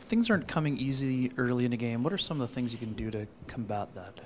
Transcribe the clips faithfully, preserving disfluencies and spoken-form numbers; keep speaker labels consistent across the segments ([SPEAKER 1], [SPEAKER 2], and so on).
[SPEAKER 1] things aren't coming easy early in a game, what are some of the things you can do to combat that?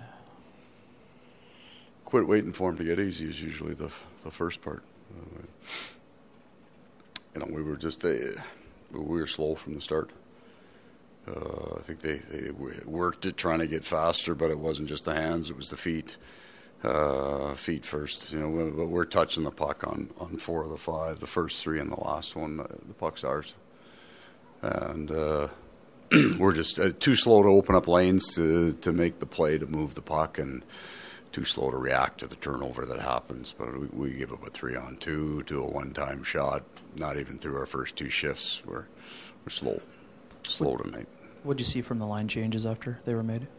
[SPEAKER 2] Quit waiting for them to get easy is usually the the first part. Uh, you know, we were just uh, we were slow from the start. Uh, I think they, they worked it trying to get faster, but it wasn't just the hands; it was the feet. Uh, feet first, you know. But we're touching the puck on, on four of the five. The first three and the last one, the, the puck's ours, and uh, we're just uh, too slow to open up lanes to to make the play to move the puck, and too slow to react to the turnover that happens. But we, we give up a three on two to a one-time shot. Not even through our first two shifts. We're we're slow, slow
[SPEAKER 1] what,
[SPEAKER 2] tonight.
[SPEAKER 1] What did you see from the line changes after they were made?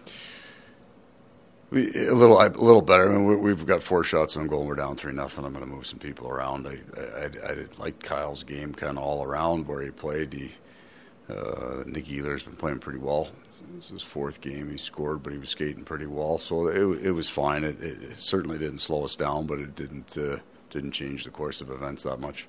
[SPEAKER 2] We, a little, a little better. I mean, we, we've got four shots on goal. And we're down three nothing. I'm going to move some people around. I, I, I, I did like Kyle's game, kind of all around where he played. He, uh, Nick Ealer's been playing pretty well. This is his fourth game. He scored, but he was skating pretty well. So it, it was fine. It, it, it certainly didn't slow us down, but it didn't uh, didn't change the course of events that much.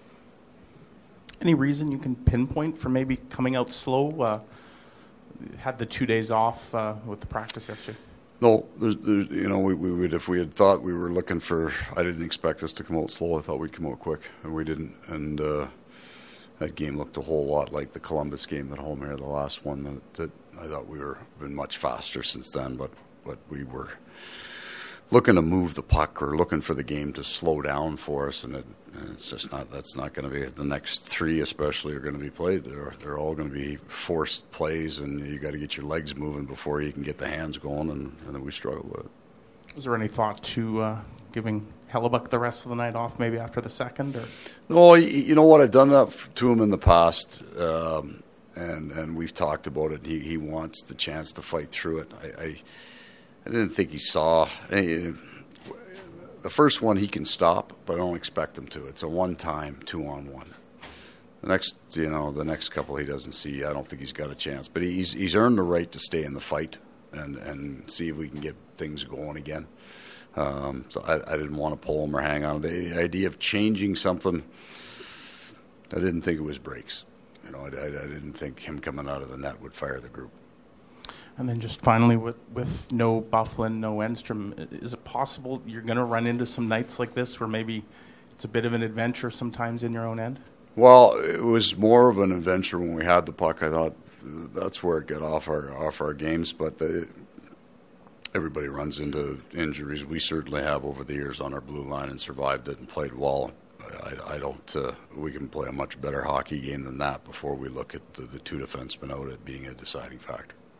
[SPEAKER 3] Any reason you can pinpoint for maybe coming out slow? Uh, had the two days off uh, with the practice yesterday.
[SPEAKER 2] No, there's, there's, you know, we, we would if we had thought we were looking for. I didn't expect us to come out slow. I thought we'd come out quick, and we didn't. And uh, that game looked a whole lot like the Columbus game at home here, the last one. That, that I thought we were been much faster since then, but but we were looking to move the puck or looking for the game to slow down for us, and it, it's just not. That's not going to be the next three, especially, are going to be played. They're they're all going to be forced plays, and you got to get your legs moving before you can get the hands going, and, and then we struggle with it.
[SPEAKER 3] Was there any thought to uh, giving Hellebuyck the rest of the night off, maybe after the second? Or
[SPEAKER 2] no, you know what? I've done that to him in the past, um, and and we've talked about it. He he wants the chance to fight through it. I. I I didn't think he saw any, the first one he can stop, but I don't expect him to. It's a one-time, two-on-one. The next, you know, the next couple he doesn't see. I don't think he's got a chance. But he's he's earned the right to stay in the fight and, and see if we can get things going again. Um, so I, I didn't want to pull him or hang on. The idea of changing something, I didn't think it was breaks. You know, I, I, I didn't think him coming out of the net would fire the group.
[SPEAKER 3] And then just finally, with, with no Byfuglien, no Enstrom, is it possible you're going to run into some nights like this where maybe it's a bit of an adventure sometimes in your own end?
[SPEAKER 2] Well, it was more of an adventure when we had the puck. I thought that's where it got off our off our games. But the, everybody runs into injuries. We certainly have over the years on our blue line and survived it and played well. I, I don't. Uh, we can play a much better hockey game than that before we look at the, the two defensemen out at being a deciding factor.